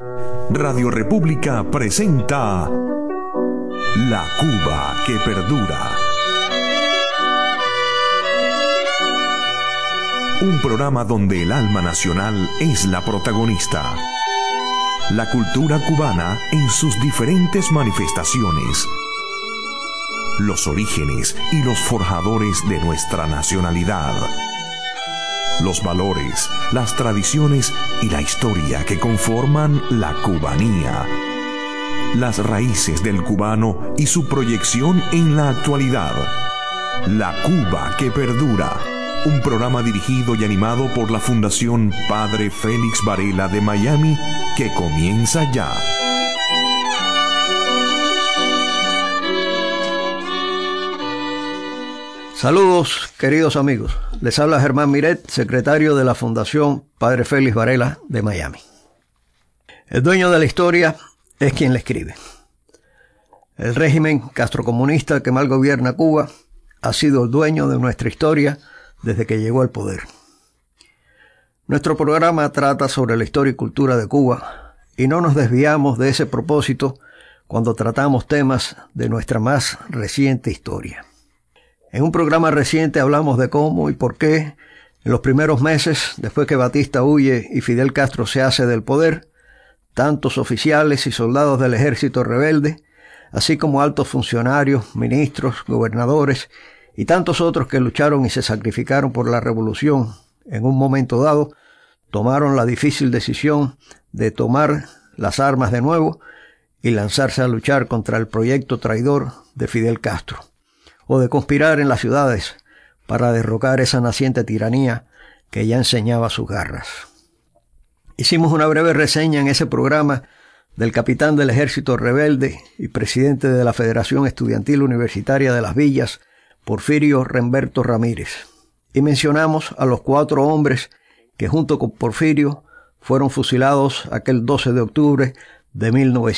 Radio República presenta La Cuba que perdura. Un programa donde el alma nacional es la protagonista. La cultura cubana en sus diferentes manifestaciones. Los orígenes y los forjadores de nuestra nacionalidad. Los valores, las tradiciones y la historia que conforman la cubanía. Las raíces del cubano y su proyección en la actualidad. La Cuba que perdura. Un programa dirigido y animado por la Fundación Padre Félix Varela de Miami, que comienza ya. Saludos, queridos amigos. Les habla Germán Miret, secretario de la Fundación Padre Félix Varela de Miami. El dueño de la historia es quien la escribe. El régimen castrocomunista que mal gobierna Cuba ha sido el dueño de nuestra historia desde que llegó al poder. Nuestro programa trata sobre la historia y cultura de Cuba y no nos desviamos de ese propósito cuando tratamos temas de nuestra más reciente historia. En un programa reciente hablamos de cómo y por qué, en los primeros meses, después que Batista huye y Fidel Castro se hace del poder, tantos oficiales y soldados del ejército rebelde, así como altos funcionarios, ministros, gobernadores y tantos otros que lucharon y se sacrificaron por la revolución, en un momento dado, tomaron la difícil decisión de tomar las armas de nuevo y lanzarse a luchar contra el proyecto traidor de Fidel Castro, o de conspirar en las ciudades para derrocar esa naciente tiranía que ya enseñaba sus garras. Hicimos una breve reseña en ese programa del capitán del ejército rebelde y presidente de la Federación Estudiantil Universitaria de las Villas, Porfirio Remberto Ramírez, y mencionamos a los 4 hombres que junto con Porfirio fueron fusilados aquel 12 de octubre de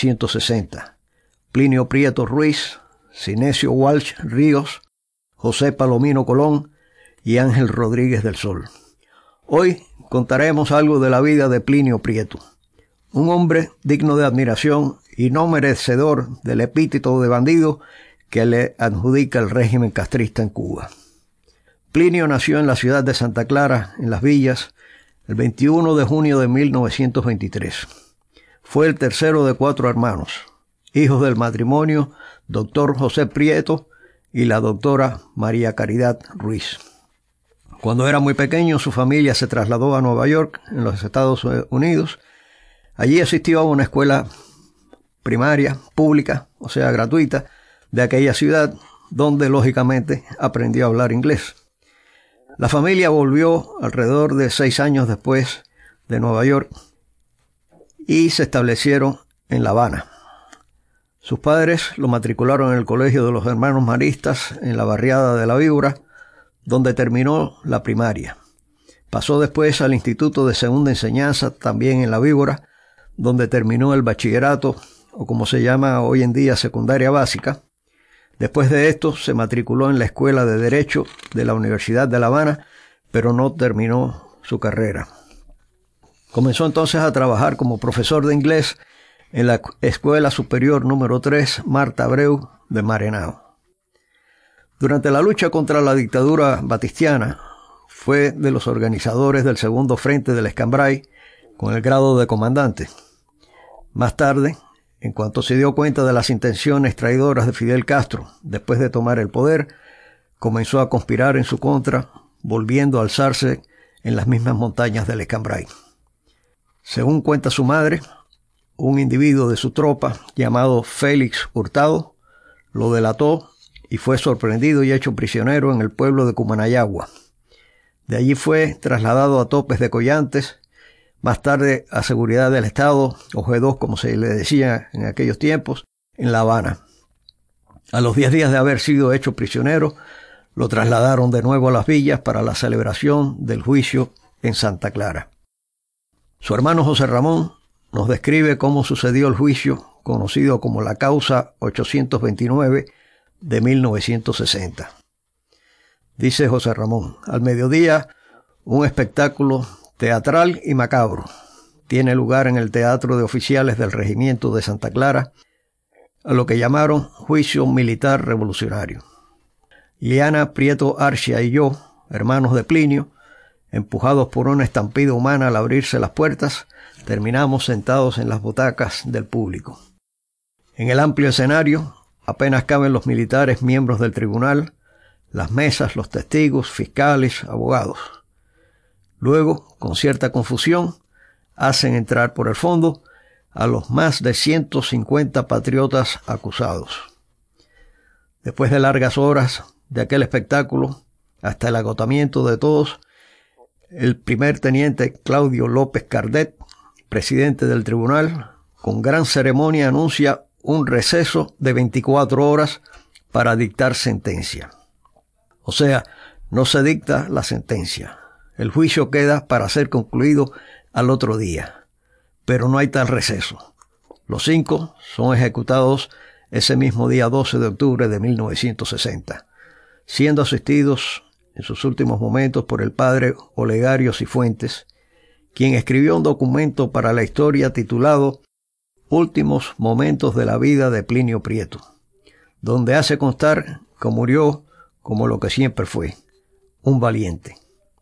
1960. Plinio Prieto Ruiz, Sinesio Walsh Ríos, José Palomino Colón y Ángel Rodríguez del Sol. Hoy contaremos algo de la vida de Plinio Prieto, un hombre digno de admiración y no merecedor del epíteto de bandido que le adjudica el régimen castrista en Cuba. Plinio nació en la ciudad de Santa Clara, en Las Villas, el 21 de junio de 1923. Fue el tercero de 4 hermanos, hijos del matrimonio Dr. José Prieto y la doctora María Caridad Ruiz. Cuando era muy pequeño, su familia se trasladó a Nueva York, en los Estados Unidos. Allí asistió a una escuela primaria, pública, o sea, gratuita, de aquella ciudad, donde lógicamente aprendió a hablar inglés. La familia volvió alrededor de 6 años después de Nueva York y se establecieron en La Habana. Sus padres lo matricularon en el Colegio de los Hermanos Maristas en la barriada de La Víbora, donde terminó la primaria. Pasó después al Instituto de Segunda Enseñanza, también en La Víbora, donde terminó el bachillerato, o como se llama hoy en día, secundaria básica. Después de esto se matriculó en la Escuela de Derecho de la Universidad de La Habana, pero no terminó su carrera. Comenzó entonces a trabajar como profesor de inglés en la Escuela Superior número 3 Marta Abreu de Marenao. Durante la lucha contra la dictadura batistiana, fue de los organizadores del segundo frente del Escambray, con el grado de comandante. Más tarde, en cuanto se dio cuenta de las intenciones traidoras de Fidel Castro después de tomar el poder, comenzó a conspirar en su contra, volviendo a alzarse en las mismas montañas del Escambray. Según cuenta su madre, un individuo de su tropa, llamado Félix Hurtado, lo delató y fue sorprendido y hecho prisionero en el pueblo de Cumanayagua. De allí fue trasladado a Topes de Collantes, más tarde a Seguridad del Estado, o G2 como se le decía en aquellos tiempos, en La Habana. A los 10 días de haber sido hecho prisionero, lo trasladaron de nuevo a Las Villas para la celebración del juicio en Santa Clara. Su hermano José Ramón nos describe cómo sucedió el juicio, conocido como la Causa 829 de 1960. Dice José Ramón: al mediodía, un espectáculo teatral y macabro. tiene lugar en el Teatro de Oficiales del Regimiento de Santa Clara, a lo que llamaron Juicio Militar Revolucionario. Liana Prieto Arcia y yo, hermanos de Plinio, empujados por una estampida humana al abrirse las puertas, terminamos sentados en las butacas del público. En el amplio escenario apenas caben los militares miembros del tribunal, las mesas, los testigos, fiscales, abogados. Luego, con cierta confusión, hacen entrar por el fondo a los más de 150 patriotas acusados. Después de largas horas de aquel espectáculo, hasta el agotamiento de todos, el primer teniente Claudio López Cardet, presidente del tribunal, con gran ceremonia anuncia un receso de 24 horas para dictar sentencia. O sea, no se dicta la sentencia. El juicio queda para ser concluido al otro día, pero no hay tal receso. Los 5 son ejecutados ese mismo día 12 de octubre de 1960, siendo asistidos en sus últimos momentos por el padre Olegario Cifuentes, quien escribió un documento para la historia titulado Últimos momentos de la vida de Plinio Prieto, donde hace constar que murió como lo que siempre fue, un valiente.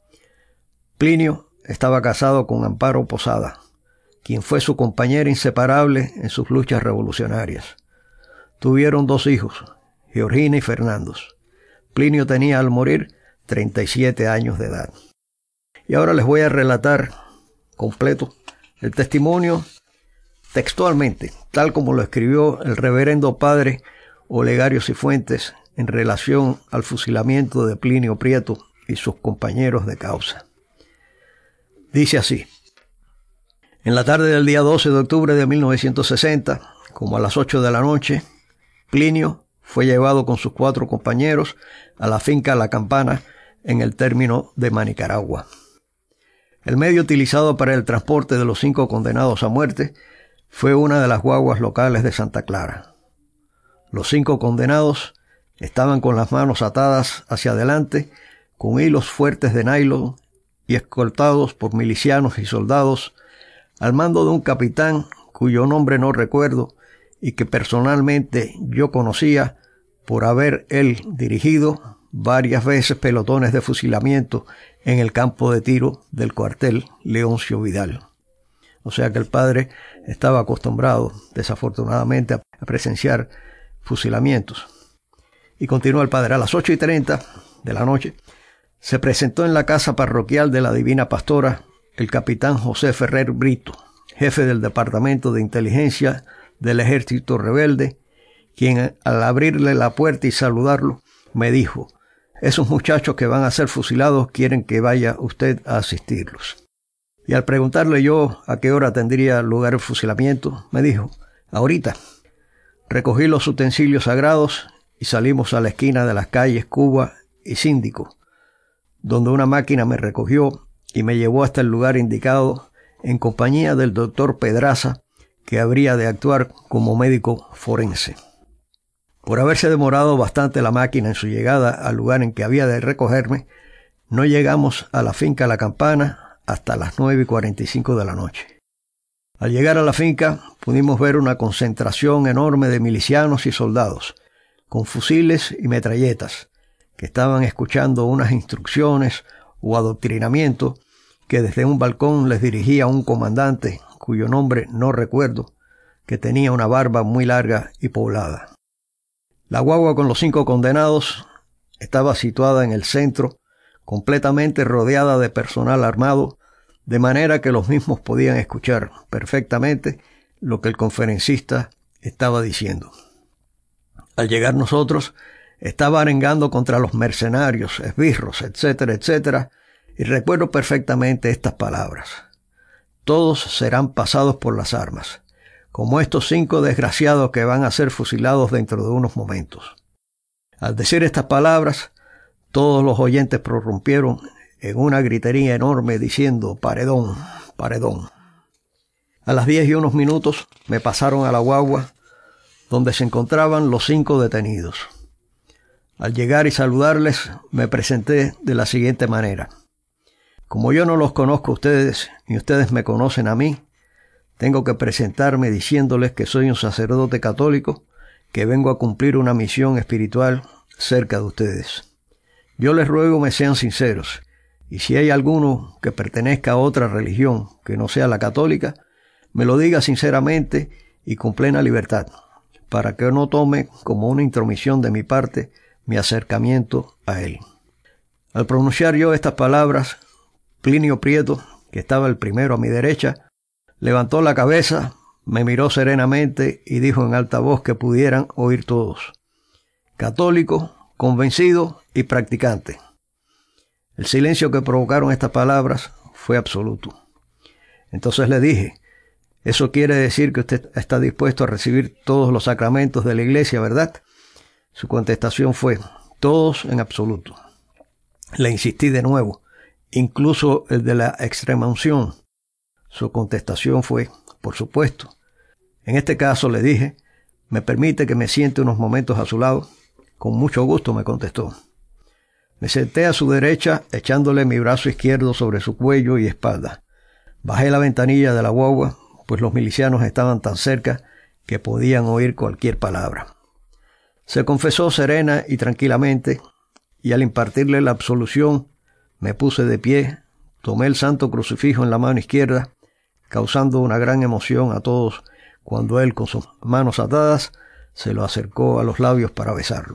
Plinio estaba casado con Amparo Posada, quien fue su compañera inseparable en sus luchas revolucionarias. Tuvieron 2 hijos, Georgina y Fernando. Plinio tenía al morir 37 años de edad. Y ahora les voy a relatar completo el testimonio textualmente, tal como lo escribió el reverendo padre Olegario Cifuentes en relación al fusilamiento de Plinio Prieto y sus compañeros de causa. Dice así: en la tarde del día 12 de octubre de 1960, como a las 8 de la noche, Plinio fue llevado con sus 4 compañeros a la finca La Campana en el término de Manicaragua. El medio utilizado para el transporte de los 5 condenados a muerte fue una de las guaguas locales de Santa Clara. Los 5 condenados estaban con las manos atadas hacia adelante con hilos fuertes de nylon y escoltados por milicianos y soldados al mando de un capitán cuyo nombre no recuerdo y que personalmente yo conocía por haber él dirigido varias veces pelotones de fusilamiento en el campo de tiro del cuartel Leoncio Vidal. O sea que el padre estaba acostumbrado, desafortunadamente, a presenciar fusilamientos. Y continúa el padre: a las 8:30 de la noche se presentó en la casa parroquial de la Divina Pastora el capitán José Ferrer Brito, jefe del Departamento de Inteligencia del Ejército Rebelde, quien al abrirle la puerta y saludarlo me dijo: esos muchachos que van a ser fusilados quieren que vaya usted a asistirlos. Y al preguntarle yo a qué hora tendría lugar el fusilamiento, me dijo: ahorita. Recogí los utensilios sagrados y salimos a la esquina de las calles Cuba y Síndico, donde una máquina me recogió y me llevó hasta el lugar indicado en compañía del doctor Pedraza, que habría de actuar como médico forense. Por haberse demorado bastante la máquina en su llegada al lugar en que había de recogerme, no llegamos a la finca La Campana hasta las 9:45 de la noche. Al llegar a la finca pudimos ver una concentración enorme de milicianos y soldados, con fusiles y metralletas, que estaban escuchando unas instrucciones o adoctrinamiento que desde un balcón les dirigía un comandante, cuyo nombre no recuerdo, que tenía una barba muy larga y poblada. La guagua con los 5 condenados estaba situada en el centro, completamente rodeada de personal armado, de manera que los mismos podían escuchar perfectamente lo que el conferencista estaba diciendo. Al llegar nosotros, estaba arengando contra los mercenarios, esbirros, etcétera, etcétera, y recuerdo perfectamente estas palabras: todos serán pasados por las armas, como estos 5 desgraciados que van a ser fusilados dentro de unos momentos. Al decir estas palabras, todos los oyentes prorrumpieron en una gritería enorme diciendo: paredón, paredón. A las 10:01 me pasaron a la guagua donde se encontraban los 5 detenidos. Al llegar y saludarles, me presenté de la siguiente manera: como yo no los conozco a ustedes, ni ustedes me conocen a mí, tengo que presentarme diciéndoles que soy un sacerdote católico, que vengo a cumplir una misión espiritual cerca de ustedes. Yo les ruego me sean sinceros, y si hay alguno que pertenezca a otra religión que no sea la católica, me lo diga sinceramente y con plena libertad, para que no tome como una intromisión de mi parte mi acercamiento a él. Al pronunciar yo estas palabras, Plinio Prieto, que estaba el primero a mi derecha, levantó la cabeza, me miró serenamente y dijo en alta voz que pudieran oír todos: católico, convencido y practicante. El silencio que provocaron estas palabras fue absoluto. Entonces le dije: eso quiere decir que usted está dispuesto a recibir todos los sacramentos de la iglesia, ¿verdad? Su contestación fue: todos en absoluto. Le insistí de nuevo, incluso el de la extremaunción. Su contestación fue: por supuesto. En este caso le dije: ¿me permite que me siente unos momentos a su lado? Con mucho gusto, me contestó. Me senté a su derecha, echándole mi brazo izquierdo sobre su cuello y espalda. Bajé la ventanilla de la guagua, pues los milicianos estaban tan cerca que podían oír cualquier palabra. Se confesó serena y tranquilamente, y al impartirle la absolución, me puse de pie, tomé el santo crucifijo en la mano izquierda, causando una gran emoción a todos cuando él, con sus manos atadas, se lo acercó a los labios para besarlo.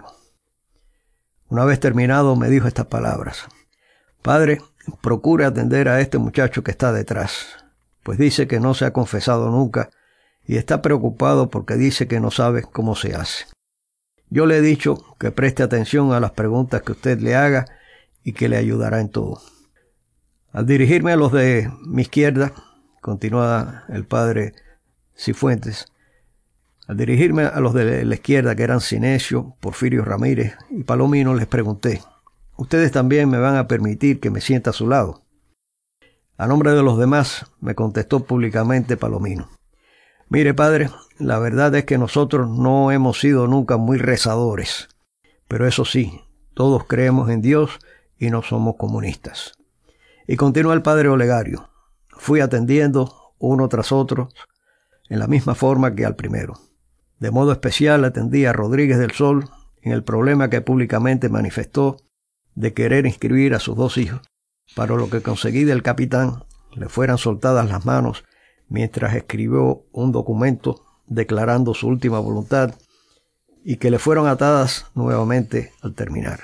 Una vez terminado, me dijo estas palabras: Padre, procure atender a este muchacho que está detrás, pues dice que no se ha confesado nunca y está preocupado porque dice que no sabe cómo se hace. Yo le he dicho que preste atención a las preguntas que usted le haga y que le ayudará en todo. Al dirigirme a los de mi izquierda, continúa el padre Cifuentes, al dirigirme a los de la izquierda, que eran Sinesio, Porfirio Ramírez y Palomino, les pregunté: ¿ustedes también me van a permitir que me sienta a su lado? A nombre de los demás, me contestó públicamente Palomino: mire, padre, la verdad es que nosotros no hemos sido nunca muy rezadores, pero eso sí, todos creemos en Dios y no somos comunistas. Y continuó el padre Olegario: fui atendiendo uno tras otro en la misma forma que al primero. De modo especial atendí a Rodríguez del Sol en el problema que públicamente manifestó de querer inscribir a sus 2 hijos, para lo que conseguí del capitán le fueran soltadas las manos mientras escribió un documento declarando su última voluntad y que le fueron atadas nuevamente al terminar.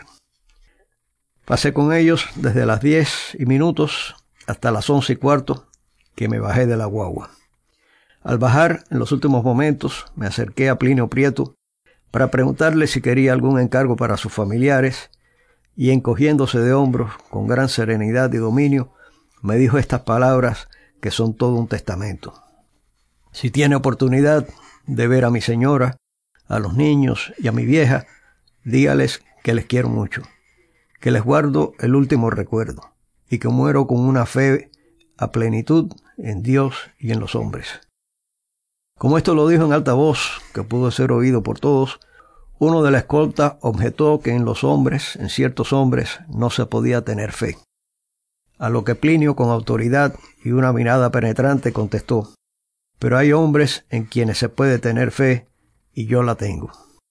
Pasé con ellos desde las 10:00 hasta las 11:15, que me bajé de la guagua. Al bajar, en los últimos momentos, me acerqué a Plinio Prieto para preguntarle si quería algún encargo para sus familiares, y encogiéndose de hombros con gran serenidad y dominio, me dijo estas palabras que son todo un testamento: si tiene oportunidad de ver a mi señora, a los niños y a mi vieja, dígales que les quiero mucho, que les guardo el último recuerdo y que muero con una fe a plenitud en Dios y en los hombres. Como esto lo dijo en alta voz, que pudo ser oído por todos, uno de la escolta objetó que en los hombres, en ciertos hombres, no se podía tener fe. A lo que Plinio, con autoridad y una mirada penetrante, contestó: pero hay hombres en quienes se puede tener fe, y yo la tengo.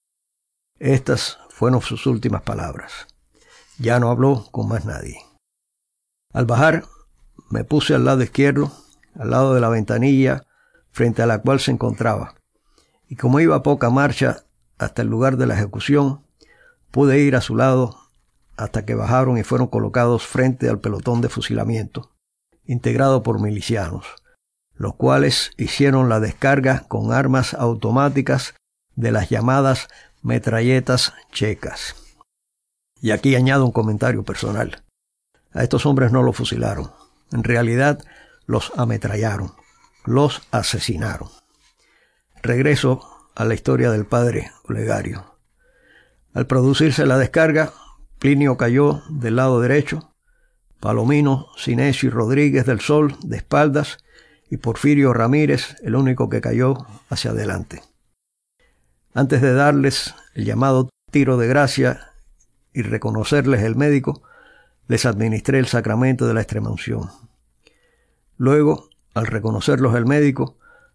Estas fueron sus últimas palabras. Ya no habló con más nadie. Al bajar, me puse al lado izquierdo, al lado de la ventanilla, frente a la cual se encontraba, y como iba a poca marcha hasta el lugar de la ejecución, pude ir a su lado hasta que bajaron y fueron colocados frente al pelotón de fusilamiento, integrado por milicianos, los cuales hicieron la descarga con armas automáticas de las llamadas metralletas checas. Y aquí añado un comentario personal: a estos hombres no los fusilaron, en realidad los ametrallaron, los asesinaron. Regreso a la historia del padre Olegario. Al producirse la descarga, Plinio cayó del lado derecho, Palomino, Sinesio y Rodríguez del Sol de espaldas, y Porfirio Ramírez, el único que cayó, hacia adelante. Antes de darles el llamado tiro de gracia y reconocerles el médico, les administré el sacramento de la extremaunción. Luego, al reconocerlos el médico,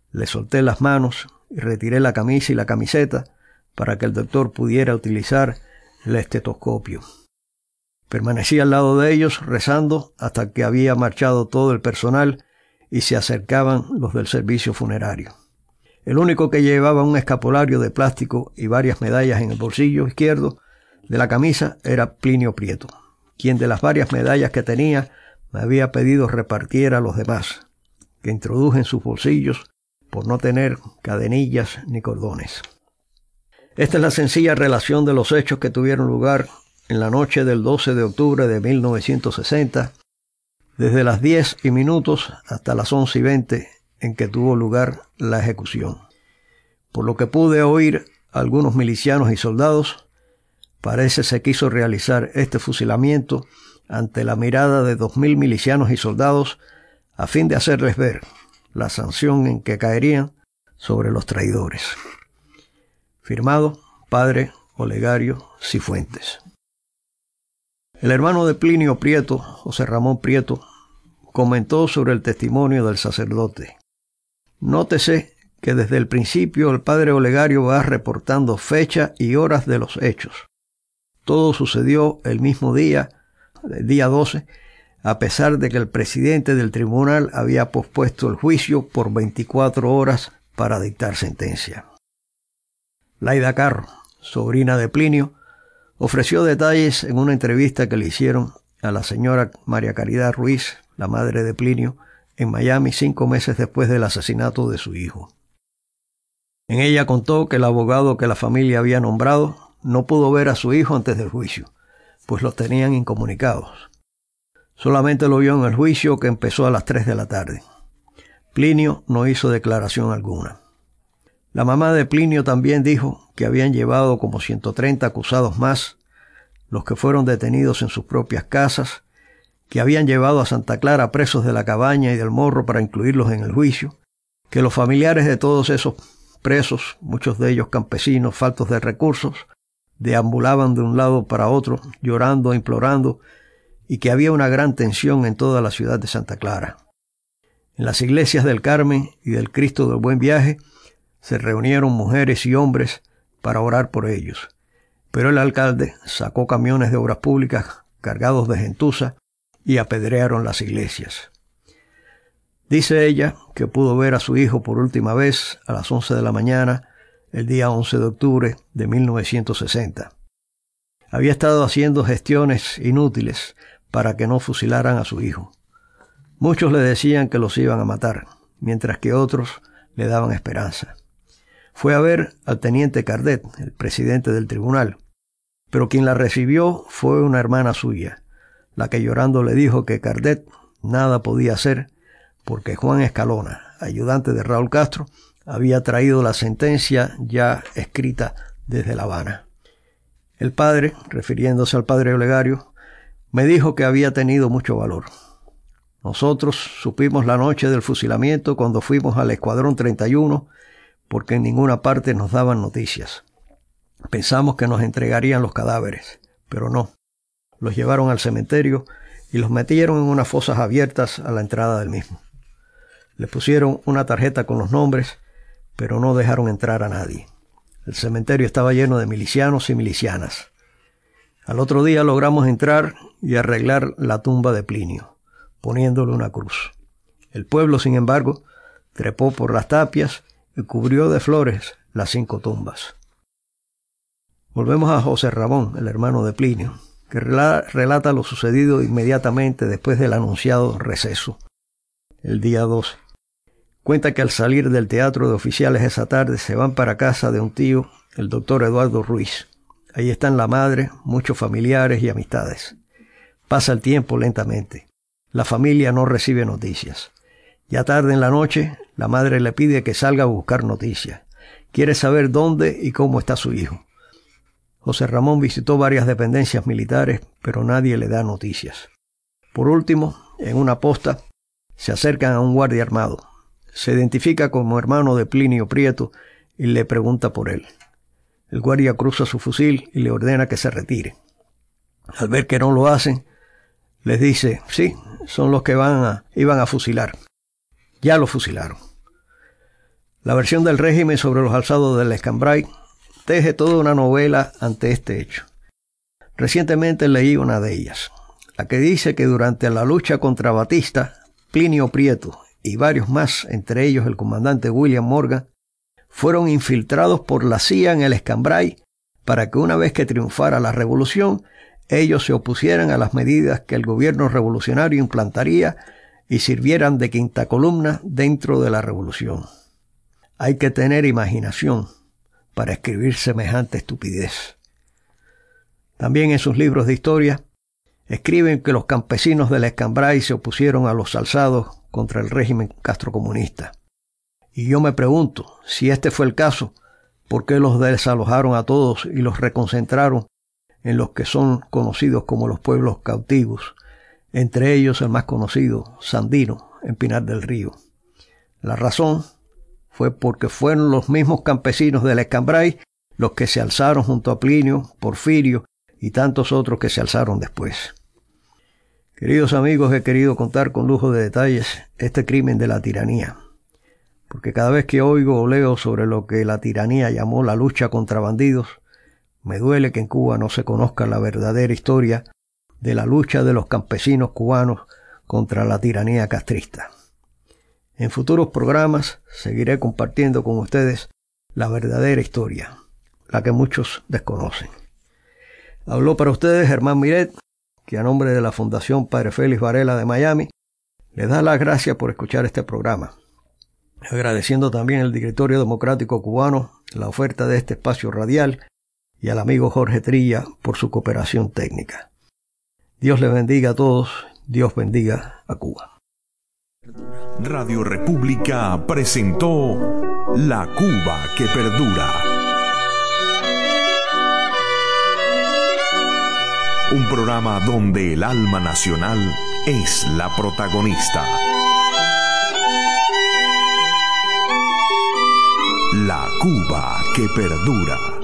Le solté las manos y retiré la camisa y la camiseta para que el doctor pudiera utilizar el estetoscopio. Permanecí al lado de ellos rezando hasta que había marchado todo el personal y se acercaban los del servicio funerario. El único que llevaba un escapulario de plástico y varias medallas en el bolsillo izquierdo de la camisa era Plinio Prieto, quien de las varias medallas que tenía me había pedido repartiera a los demás, que introduje en sus bolsillos por no tener cadenillas ni cordones. Esta es la sencilla relación de los hechos que tuvieron lugar en la noche del 12 de octubre de 1960, desde las 10:00 hasta las 11:20 en que tuvo lugar la ejecución. Por lo que pude oír a algunos milicianos y soldados, parece se quiso realizar este fusilamiento ante la mirada de 2.000 milicianos y soldados a fin de hacerles ver la sanción en que caerían sobre los traidores. Firmado, Padre Olegario Cifuentes. El hermano de Plinio Prieto, José Ramón Prieto, comentó sobre el testimonio del sacerdote. Nótese que desde el principio el padre Olegario va reportando fecha y horas de los hechos. Todo sucedió el mismo día, el día 12, a pesar de que el presidente del tribunal había pospuesto el juicio por 24 horas para dictar sentencia. Laida Carro, sobrina de Plinio, ofreció detalles en una entrevista que le hicieron a la señora María Caridad Ruiz, la madre de Plinio, en Miami 5 meses después del asesinato de su hijo. En ella contó que el abogado que la familia había nombrado no pudo ver a su hijo antes del juicio, pues los tenían incomunicados. Solamente lo vio en el juicio que empezó a las 3 de la tarde. Plinio no hizo declaración alguna. La mamá de Plinio también dijo que habían llevado como 130 acusados más, los que fueron detenidos en sus propias casas, que habían llevado a Santa Clara presos de la Cabaña y del Morro para incluirlos en el juicio, que los familiares de todos esos presos, muchos de ellos campesinos faltos de recursos, deambulaban de un lado para otro, llorando e implorando, y que había una gran tensión en toda la ciudad de Santa Clara. En las iglesias del Carmen y del Cristo del Buen Viaje se reunieron mujeres y hombres para orar por ellos, pero el alcalde sacó camiones de obras públicas cargados de gentuza y apedrearon las iglesias. Dice ella que pudo ver a su hijo por última vez a las 11 de la mañana, el día 11 de octubre de 1960. Había estado haciendo gestiones inútiles para que no fusilaran a su hijo. Muchos le decían que los iban a matar, mientras que otros le daban esperanza. Fue a ver al teniente Cardet, el presidente del tribunal, pero quien la recibió fue una hermana suya, la que llorando le dijo que Cardet nada podía hacer porque Juan Escalona, ayudante de Raúl Castro, había traído la sentencia ya escrita desde La Habana. El padre, refiriéndose al padre Olegario, me dijo que había tenido mucho valor. Nosotros supimos la noche del fusilamiento cuando fuimos al Escuadrón 31, porque en ninguna parte nos daban noticias. Pensamos que nos entregarían los cadáveres, pero no. Los llevaron al cementerio y los metieron en unas fosas abiertas a la entrada del mismo. Le pusieron una tarjeta con los nombres, pero no dejaron entrar a nadie. El cementerio estaba lleno de milicianos y milicianas. Al otro día logramos entrar y arreglar la tumba de Plinio, poniéndole una cruz. El pueblo, sin embargo, trepó por las tapias y cubrió de flores las 5 tumbas. Volvemos a José Ramón, el hermano de Plinio, que relata lo sucedido inmediatamente después del anunciado receso, el día 12. Cuenta que al salir del teatro de oficiales esa tarde se van para casa de un tío, el doctor Eduardo Ruiz. Ahí están la madre, muchos familiares y amistades. Pasa el tiempo lentamente. La familia no recibe noticias. Ya tarde en la noche, la madre le pide que salga a buscar noticias. Quiere saber dónde y cómo está su hijo. José Ramón visitó varias dependencias militares, pero nadie le da noticias. Por último, en una posta, se acercan a un guardia armado. Se identifica como hermano de Plinio Prieto y le pregunta por él. El guardia cruza su fusil y le ordena que se retire. Al ver que no lo hacen, les dice, sí, son los que iban a fusilar. Ya lo fusilaron. La versión del régimen sobre los alzados del Escambray teje toda una novela ante este hecho. Recientemente leí una de ellas, la que dice que durante la lucha contra Batista, Plinio Prieto y varios más, entre ellos el comandante William Morgan, fueron infiltrados por la CIA en el Escambray para que una vez que triunfara la revolución, ellos se opusieran a las medidas que el gobierno revolucionario implantaría y sirvieran de quinta columna dentro de la revolución. Hay que tener imaginación para escribir semejante estupidez. También en sus libros de historia escriben que los campesinos del Escambray se opusieron a los alzados contra el régimen castrocomunista. Y yo me pregunto, si este fue el caso, ¿por qué los desalojaron a todos y los reconcentraron en los que son conocidos como los pueblos cautivos, entre ellos el más conocido, Sandino, en Pinar del Río? La razón fue porque fueron los mismos campesinos del Escambray los que se alzaron junto a Plinio, Porfirio y tantos otros que se alzaron después. Queridos amigos, he querido contar con lujo de detalles este crimen de la tiranía, porque cada vez que oigo o leo sobre lo que la tiranía llamó la lucha contra bandidos, me duele que en Cuba no se conozca la verdadera historia de la lucha de los campesinos cubanos contra la tiranía castrista. En futuros programas seguiré compartiendo con ustedes la verdadera historia, la que muchos desconocen. Habló para ustedes Germán Miret, que a nombre de la Fundación Padre Félix Varela de Miami, les da las gracias por escuchar este programa, agradeciendo también al Directorio Democrático Cubano la oferta de este espacio radial y al amigo Jorge Trilla por su cooperación técnica. Dios les bendiga a todos, Dios bendiga a Cuba. Radio República presentó La Cuba que Perdura. Un programa donde el alma nacional es la protagonista. La Cuba que Perdura.